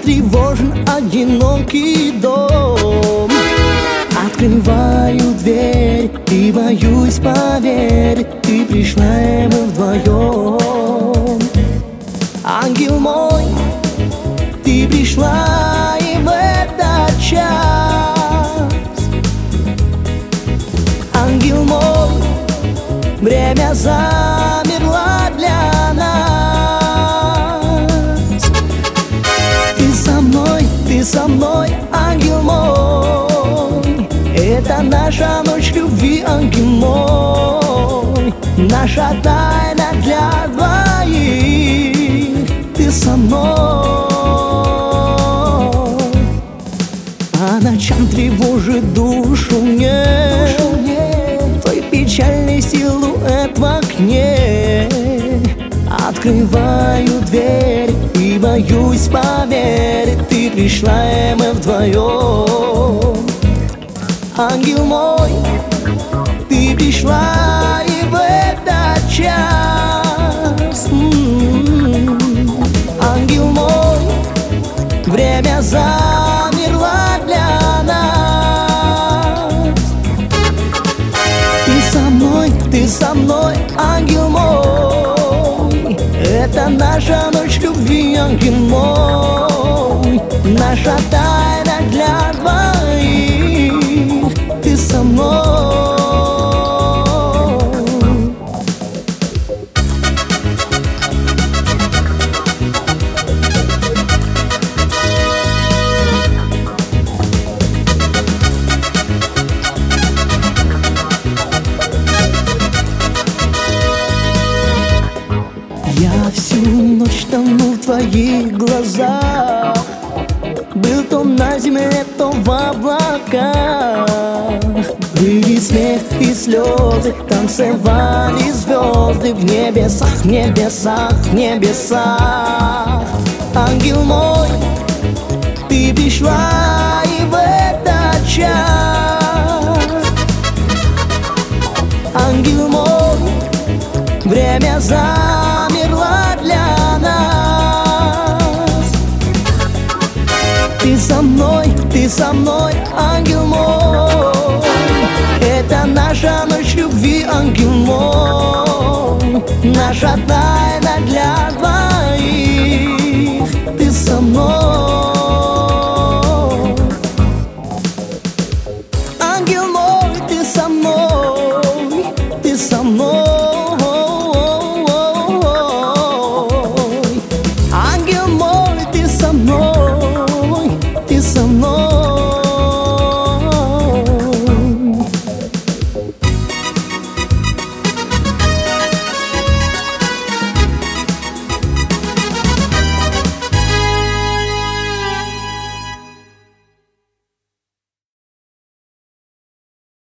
тревожен одинокий дом. Открываю дверь и боюсь поверить, ты пришла, и мы вдвоем. Ангел мой, ты пришла, и в этот час. Ангел мой, время замерло для нас. Ты со мной, ангел мой. Это наша ночь любви, ангел мой. Наша тайна для двоих. Ты со мной. По ночам тревожит душу мне твой печальный силуэт в окне. Открываю дверь и боюсь поверить, ты пришла, и мы вдвоем. Ангел мой, ты пришла, и в этот час. Ангел мой, время замерло для нас. Ты со мной, ангел мой. Это наша ночь любви, ангел мой. Наша тайна для двоих. Ты со мной. Я всю ночь тону в твоих глазах. Был то на земле, то в облаках. Были смех и слезы, танцевали звезды в небесах, небесах, небесах. Ангел мой, ты пришла, и в этот час. Ангел мой, время замерло для нас. Ты со мной, ангел мой. Это наша ночь любви, ангел мой. Наша тайна для двоих. Ты со мной.